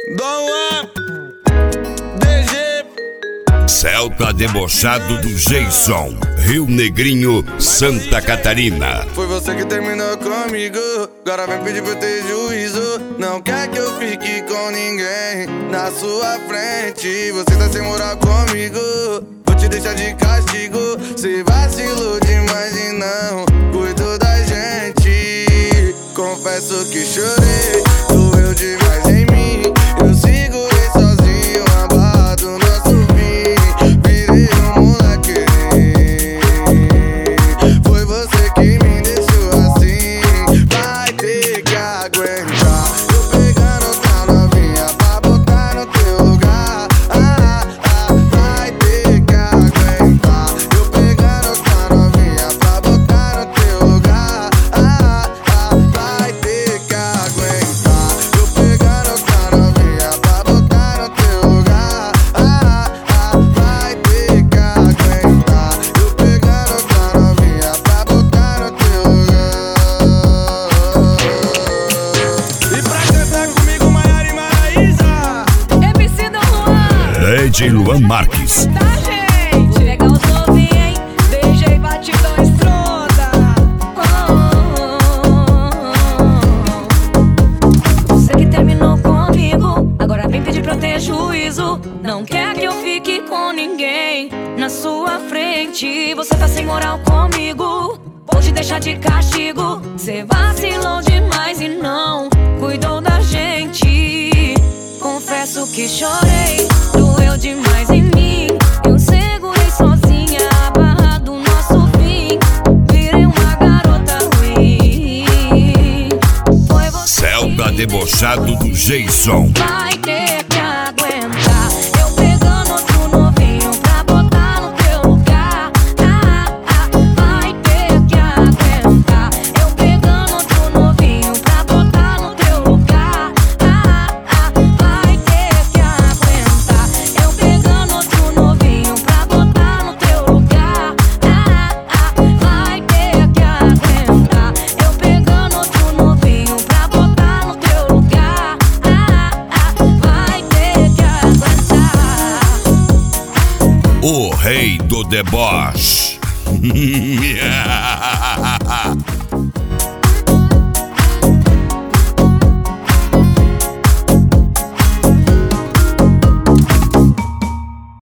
Dom Juan, DG. Celta debochado do Jason, Rio Negrinho, Santa Catarina. Foi você que terminou comigo, agora vem pedir pra eu ter juízo. Não quer que eu fique com ninguém na sua frente. Você tá sem moral comigo, vou te deixar de castigo. Cê vacilou demais e não cuidou da gente. Confesso que chorei, doeu demais em mim. Eu segurei sozinho a barra do nosso fim. Virei moleque. Foi você que me deixou assim. Vai ter que aguentar. Eu pegando outra novinha pra botar no teu lugar. Vai ter que aguentar. Eu pegando outra novinha pra botar no teu lugar. Vai ter que aguentar. Eu pegando outra novinha pra botar no teu lugar. Vai ter que aguentar. Eu pegando outra novinha pra botar no teu lugar. E pra cantar comigo, Maiara e Maraísa, MC Dom Juan, DJ Luan Marques. tá, gente? Legal os novinhos, hein? DJ batidão estronda. Você que terminou comigo, agora vem pedir pra eu ter juízo. Não quer que eu fique com ninguém na sua frente. Você tá sem moral comigo, vou te deixar de castigo. Cê vacilou demais e não cuidou da gente. Confesso que chorei, doeu demais em mim. Eu segurei sozinha a barra do nosso fim. Virei uma garota ruim. Foi você Celta que debochado do Jason. vai ter que aguentar. Eu pegando outro novinho pra botar no teu lugar. Vai ter que aguentar. Eu pegando outro novinho pra botar no teu lugar. Vai ter que aguentar. Eu pegando outro novinho pra botar no teu lugar. Vai ter que aguentar. Eu pegando outro novinho pra botar no teu lugar. Vai ter que aguentar. O rei do deboche.